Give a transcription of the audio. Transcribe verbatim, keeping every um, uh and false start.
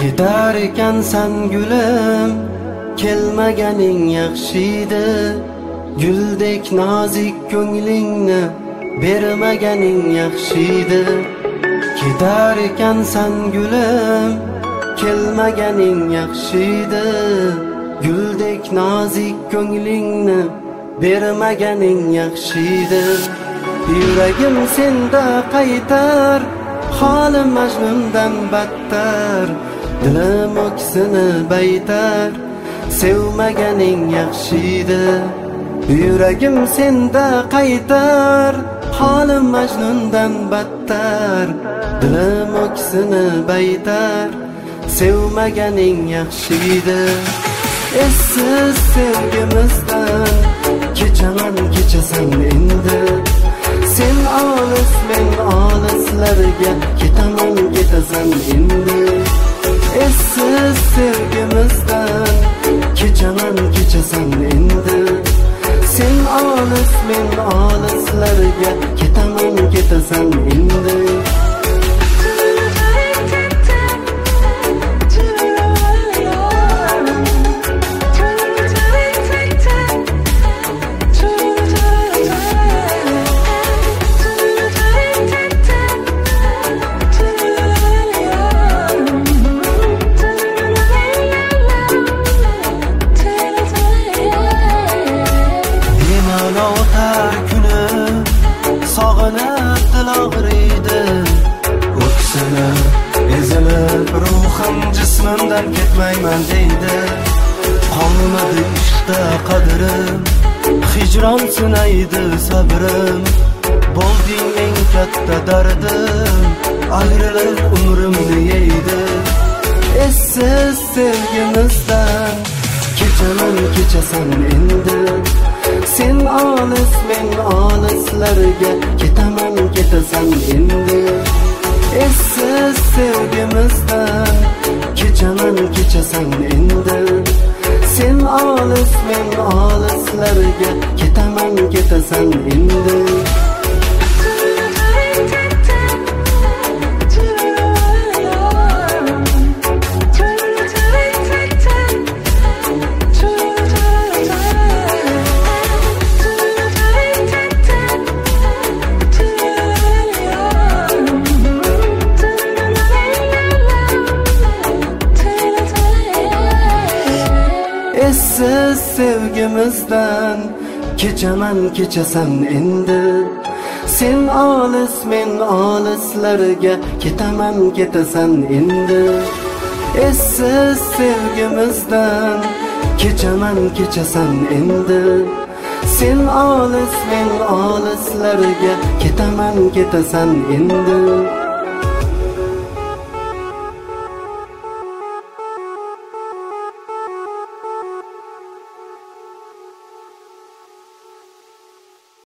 Ketar ekansan gulim, kelmaganing yaxshiydi. Guldek nozik ko'nglingni bermaganing yaxshiydi. Ketar ekansan gulim, kelmaganing yaxshiydi. Guldek nozik ko'nglingni bermaganing yaxshiydi. Yuragim senda qaytar, holim Majnundan battar. Dilim o'ksini baytar, sevmaganing yaxshiydi. Yuragim senda qaytar, holim Majnundan battar. Dilim o'ksini baytar, sevmaganing yaxshiydi. Essiz sevgimizdan kechaman kechasan endi. Sen olis men olislarga ketaman ketasan endi. Essiz sevgimizdan kechaman kechasan endi. Sen olis men olislarga ketaman ketasan endi. Sog'inib dil og'riydi, o'ksini ezilib ruhim jismimdan ketmayman deydi. Qolmadi ishqda qadrim, hijron sinaydi sabrim. Bo'lding eng katta dardim, ayrilib umrimni yeydi. Essiz sevgimizdan kechaman kechasan endi. Sen olis men olislarga ketaman ketasan endi. Essiz sevgimizdan kechaman kechasan endi. Sen olis men olislarga ketaman ketasan endi. Essiz sevgimizdan kechaman kechasan endi. Sen olis men olislarga ketaman ketasan endi. Essiz sevgimizdan kechaman kechasan endi. Sen olis men olislarga ketaman ketasan endi.